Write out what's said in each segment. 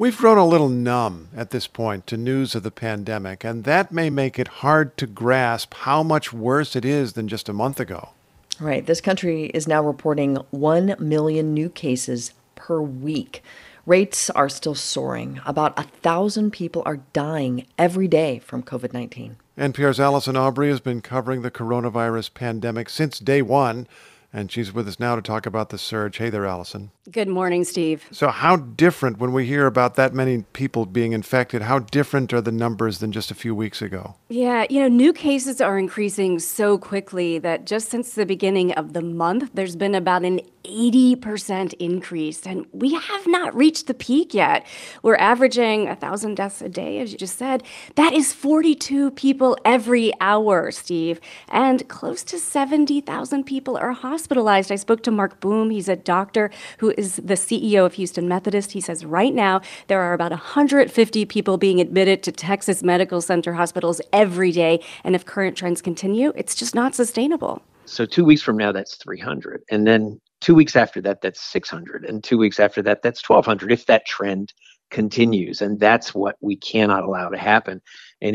We've grown a little numb at this point to news of the pandemic, and that may make it hard to grasp how much worse it is than just a month ago. Right. This country is now reporting 1 million new cases per week. Rates are still soaring. About 1,000 people are dying every day from COVID-19. NPR's Allison Aubrey has been covering the coronavirus pandemic since day one, and she's with us now to talk about the surge. Hey there, Allison. Good morning, Steve. So how different, when we hear about that many people being infected, how different are the numbers than just a few weeks ago? Yeah, new cases are increasing so quickly that just since the beginning of the month, there's been about an 80% increase, and we have not reached the peak yet. We're averaging 1,000 deaths a day, as you just said. That is 42 people every hour, Steve, and close to 70,000 people are hospitalized. I spoke to Mark Boom. He's a doctor who is the CEO of Houston Methodist. He says right now there are about 150 people being admitted to Texas Medical Center hospitals every day, and if current trends continue, it's just not sustainable. So 2 weeks from now, that's 300. And then 2 weeks after that, that's 600. And 2 weeks after that, that's 1,200 if that trend continues. And that's what we cannot allow to happen. And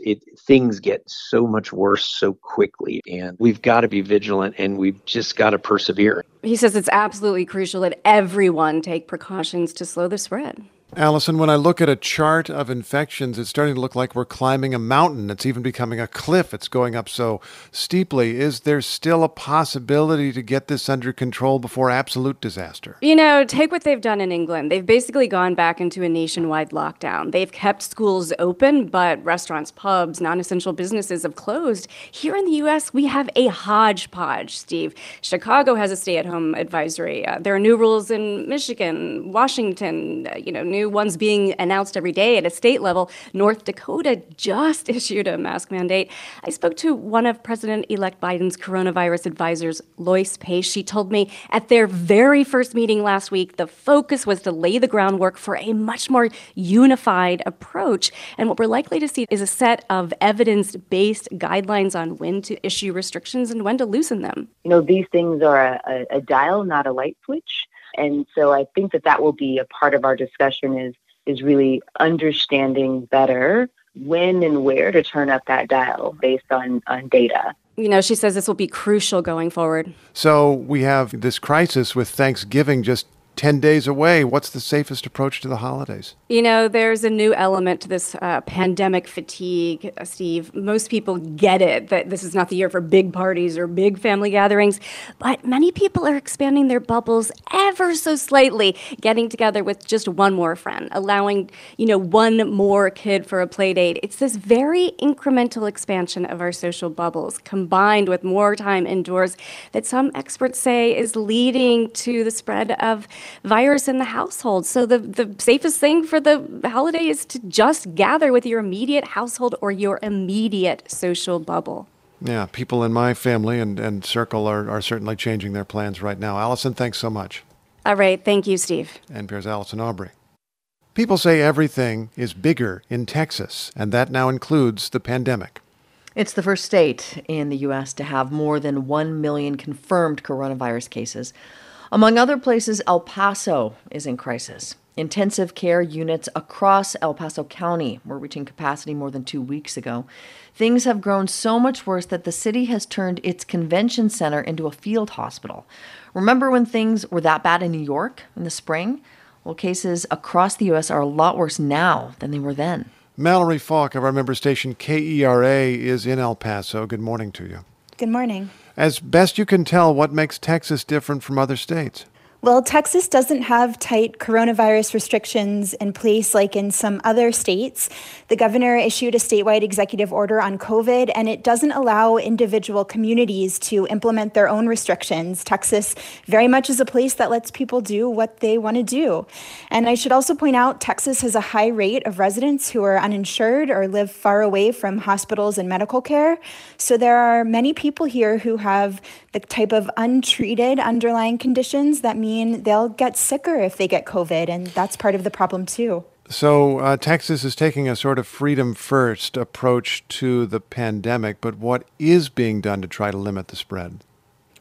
things get so much worse so quickly. And we've got to be vigilant, and we've just got to persevere. He says it's absolutely crucial that everyone take precautions to slow the spread. Allison, when I look at a chart of infections, it's starting to look like we're climbing a mountain. It's even becoming a cliff. It's going up so steeply. Is there still a possibility to get this under control before absolute disaster? Take what they've done in England. They've basically gone back into a nationwide lockdown. They've kept schools open, but restaurants, pubs, non-essential businesses have closed. Here in the U.S., we have a hodgepodge, Steve. Chicago has a stay-at-home advisory. There are new rules in Michigan, Washington, new ones being announced every day at a state level. North Dakota just issued a mask mandate. I spoke to one of President-elect Biden's coronavirus advisors, Lois Pace. She told me at their very first meeting last week, the focus was to lay the groundwork for a much more unified approach. And what we're likely to see is a set of evidence-based guidelines on when to issue restrictions and when to loosen them. These things are a dial, not a light switch. And so I think that will be a part of our discussion is really understanding better when and where to turn up that dial based on data. She says this will be crucial going forward. So we have this crisis with Thanksgiving just 10 days away. What's the safest approach to the holidays? There's a new element to this pandemic fatigue, Steve. Most people get it, that this is not the year for big parties or big family gatherings, but many people are expanding their bubbles ever so slightly, getting together with just one more friend, allowing, one more kid for a play date. It's this very incremental expansion of our social bubbles, combined with more time indoors, that some experts say is leading to the spread of virus in the household. So the safest thing for the holiday is to just gather with your immediate household or your immediate social bubble. Yeah, people in my family and circle are certainly changing their plans right now. Allison, thanks so much. All right. Thank you, Steve. NPR's Allison Aubrey. People say everything is bigger in Texas, and that now includes the pandemic. It's the first state in the U.S. to have more than 1 million confirmed coronavirus cases. Among other places, El Paso is in crisis. Intensive care units across El Paso County were reaching capacity more than 2 weeks ago. Things have grown so much worse that the city has turned its convention center into a field hospital. Remember when things were that bad in New York in the spring? Well, cases across the U.S. are a lot worse now than they were then. Mallory Falk of our member station KERA is in El Paso. Good morning to you. Good morning. As best you can tell, what makes Texas different from other states? Well, Texas doesn't have tight coronavirus restrictions in place like in some other states. The governor issued a statewide executive order on COVID, and it doesn't allow individual communities to implement their own restrictions. Texas very much is a place that lets people do what they want to do. And I should also point out, Texas has a high rate of residents who are uninsured or live far away from hospitals and medical care. So there are many people here who have the type of untreated underlying conditions that mean they'll get sicker if they get COVID, and that's part of the problem too. So Texas is taking a sort of freedom-first approach to the pandemic, but what is being done to try to limit the spread?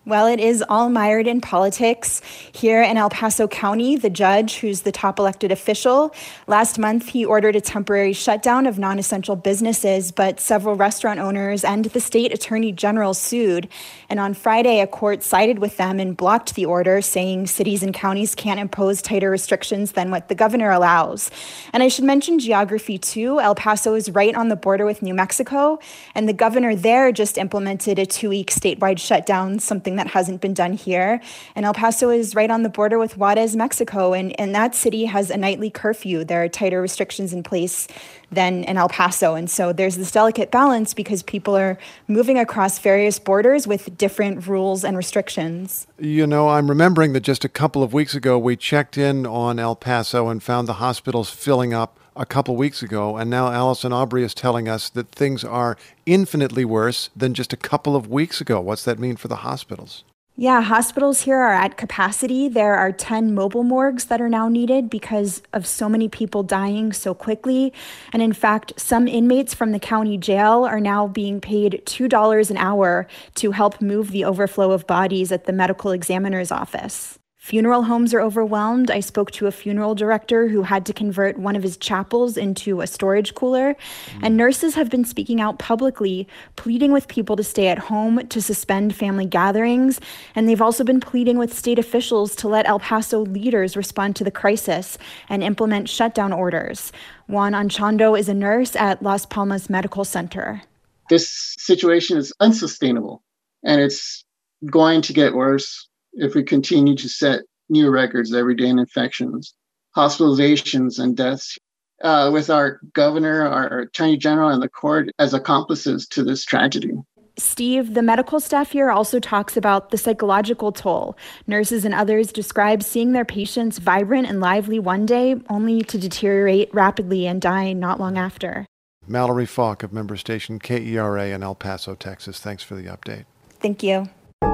Well, it is all mired in politics. Here in El Paso County, the judge, who's the top elected official, last month he ordered a temporary shutdown of non-essential businesses, but several restaurant owners and the state attorney general sued. And on Friday, a court sided with them and blocked the order, saying cities and counties can't impose tighter restrictions than what the governor allows. And I should mention geography too. El Paso is right on the border with New Mexico, and the governor there just implemented a 2-week statewide shutdown, something that hasn't been done here. And El Paso is right on the border with Juarez, Mexico, and that city has a nightly curfew. There are tighter restrictions in place than in El Paso. And so there's this delicate balance because people are moving across various borders with different rules and restrictions. You know, I'm remembering that just a couple of weeks ago, we checked in on El Paso and found the hospitals filling up a couple weeks ago. And now Allison Aubrey is telling us that things are infinitely worse than just a couple of weeks ago. What's that mean for the hospitals? Yeah, hospitals here are at capacity. There are 10 mobile morgues that are now needed because of so many people dying so quickly. And in fact, some inmates from the county jail are now being paid $2 an hour to help move the overflow of bodies at the medical examiner's office. Funeral homes are overwhelmed. I spoke to a funeral director who had to convert one of his chapels into a storage cooler. And nurses have been speaking out publicly, pleading with people to stay at home, to suspend family gatherings. And they've also been pleading with state officials to let El Paso leaders respond to the crisis and implement shutdown orders. Juan Anchondo is a nurse at Las Palmas Medical Center. This situation is unsustainable, and it's going to get worse if we continue to set new records every day in infections, hospitalizations, and deaths, with our governor, our attorney general, and the court as accomplices to this tragedy. Steve, the medical staff here also talks about the psychological toll. Nurses and others describe seeing their patients vibrant and lively one day, only to deteriorate rapidly and die not long after. Mallory Falk of member station KERA in El Paso, Texas. Thanks for the update. Thank you.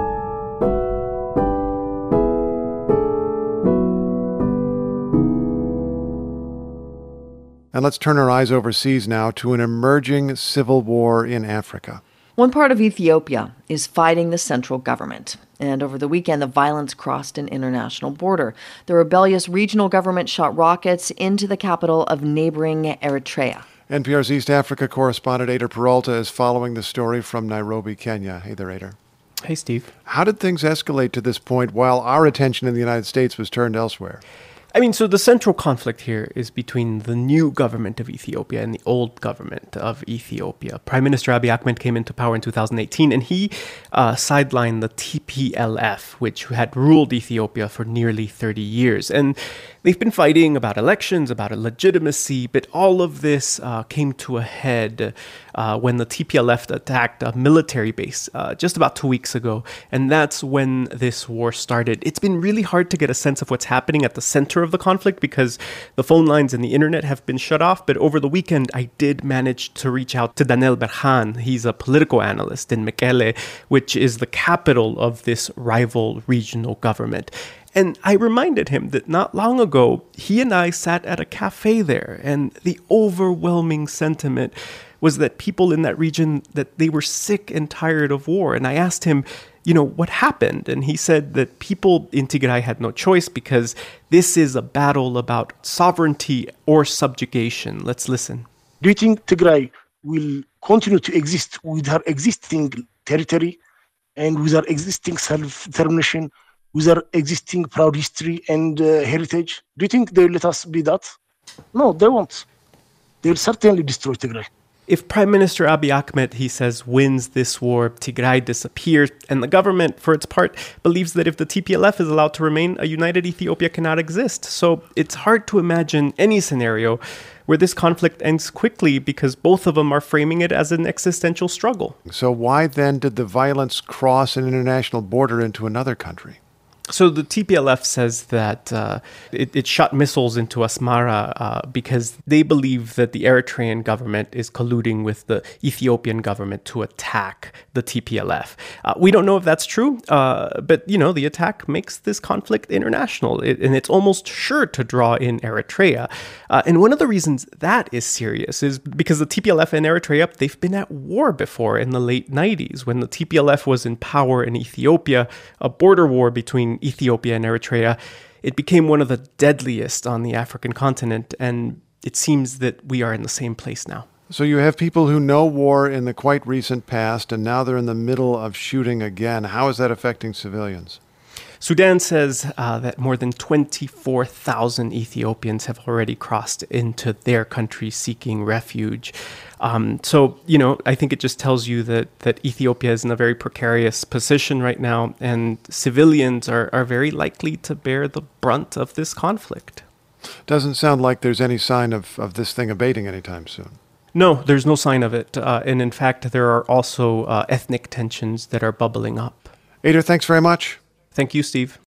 And let's turn our eyes overseas now to an emerging civil war in Africa. One part of Ethiopia is fighting the central government. And over the weekend, the violence crossed an international border. The rebellious regional government shot rockets into the capital of neighboring Eritrea. NPR's East Africa correspondent Ader Peralta is following the story from Nairobi, Kenya. Hey there, Ader. Hey, Steve. How did things escalate to this point while our attention in the United States was turned elsewhere? So the central conflict here is between the new government of Ethiopia and the old government of Ethiopia. Prime Minister Abiy Ahmed came into power in 2018, and he sidelined the TPLF, which had ruled Ethiopia for nearly 30 years. And they've been fighting about elections, about legitimacy, but all of this came to a head when the TPLF attacked a military base just about 2 weeks ago. And that's when this war started. It's been really hard to get a sense of what's happening at the center of the conflict because the phone lines and the internet have been shut off. But over the weekend, I did manage to reach out to Daniel Berhan. He's a political analyst in Mekele, which is the capital of this rival regional government. And I reminded him that not long ago, he and I sat at a cafe there, and the overwhelming sentiment was that people in that region, that they were sick and tired of war. And I asked him, what happened? And he said that people in Tigray had no choice because this is a battle about sovereignty or subjugation. Let's listen. Do you think Tigray will continue to exist with her existing territory and with her existing self-determination, with our existing proud history and heritage? Do you think they'll let us be that? No, they won't. They'll certainly destroy Tigray. If Prime Minister Abiy Ahmed, he says, wins this war, Tigray disappears, and the government, for its part, believes that if the TPLF is allowed to remain, a united Ethiopia cannot exist. So it's hard to imagine any scenario where this conflict ends quickly because both of them are framing it as an existential struggle. So why then did the violence cross an international border into another country? So the TPLF says that it shot missiles into Asmara because they believe that the Eritrean government is colluding with the Ethiopian government to attack the TPLF. We don't know if that's true, but, the attack makes this conflict international, and it's almost sure to draw in Eritrea. And one of the reasons that is serious is because the TPLF and Eritrea, they've been at war before in the late 90s when the TPLF was in power in Ethiopia, a border war between Ethiopia and Eritrea. It became one of the deadliest on the African continent, and it seems that we are in the same place now. So you have people who know war in the quite recent past, and now they're in the middle of shooting again. How is that affecting civilians? Sudan says that more than 24,000 Ethiopians have already crossed into their country seeking refuge. So, I think it just tells you that Ethiopia is in a very precarious position right now, and civilians are very likely to bear the brunt of this conflict. Doesn't sound like there's any sign of this thing abating anytime soon. No, there's no sign of it. And in fact, there are also ethnic tensions that are bubbling up. Ader, thanks very much. Thank you, Steve.